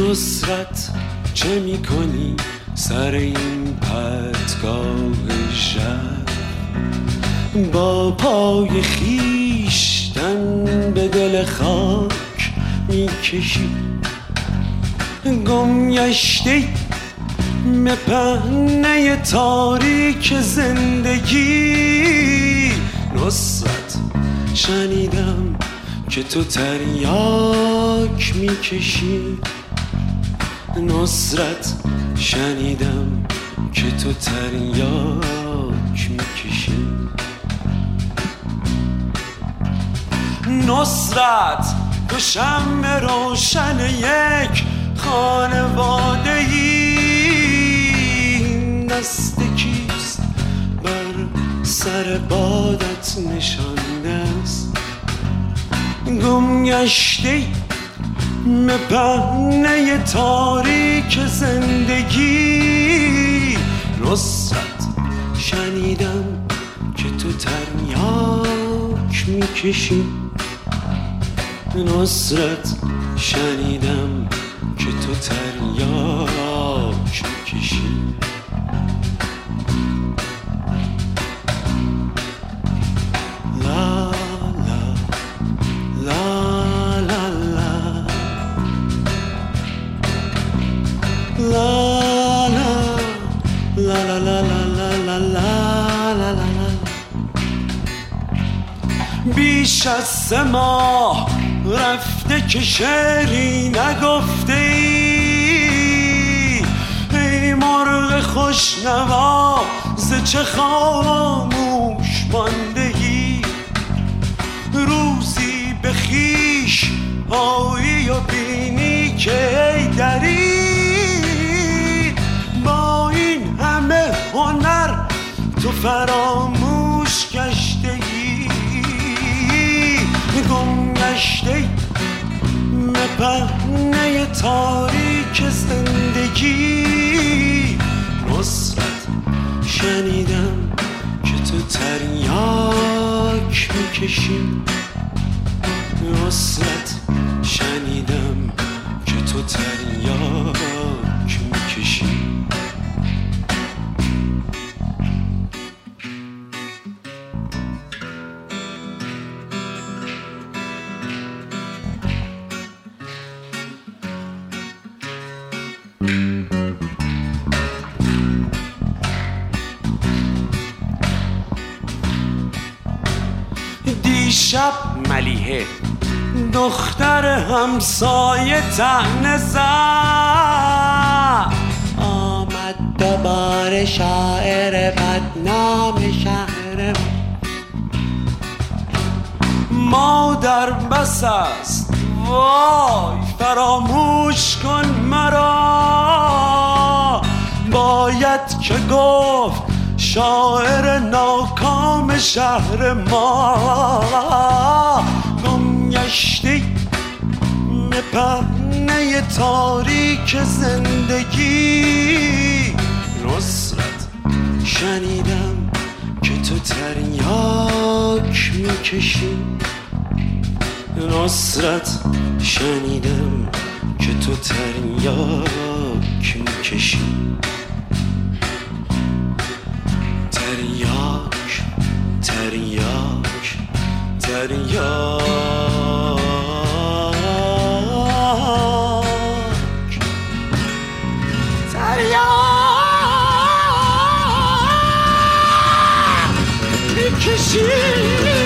نصرت چه میکنی سر این پرتگاه ژرف؟ با پای خیشتن به دل خاک میکشی، گم گشته به پهنه تاریک زندگی. نصرت شنیدم که تو تریاک میکشی، نصرت شنیدم که تو تریاک میکشی. نصرت تو شمع روشن یک خانواده ای، دست کیست بر سر بادت نشانده است؟ گم گشته به پهنه تاریک زندگی. نصرت شنیدم که تو تریاک میکشی، نصرت شنیدم که تو تریاک میکشی. لا لا لا لا لا لا لا لا لا لا لا لا. بیش از 3 ماه رفته که شعری نگفته ای، ای مرغ خوشنوا ز چه خاموش مانده ای؟ روزی به خویش آیی و بینی که ای دری با این همه هنر تو فراموش گشته ای. گم گشته به پهنه تاریک زندگی. نصرت شنیدم که تو تریاک میکشی، نصرت شنیدم که تو تریاک میکشی. دیشب ملیحه دختر همسایه طعنه زد، آمد دوباره شاعر بدنام شهر مادر بس است، وای فراموش کن مرا. باید که گفت شاعر ناکام شهر ما. گم گشته به پهنه تاریک زندگی. نصرت شنیدم که تو تریاک میکشی، نصرت شنیدم که تو تریاک میکشی. تریاک تریاک تریاک تریاک میکشی.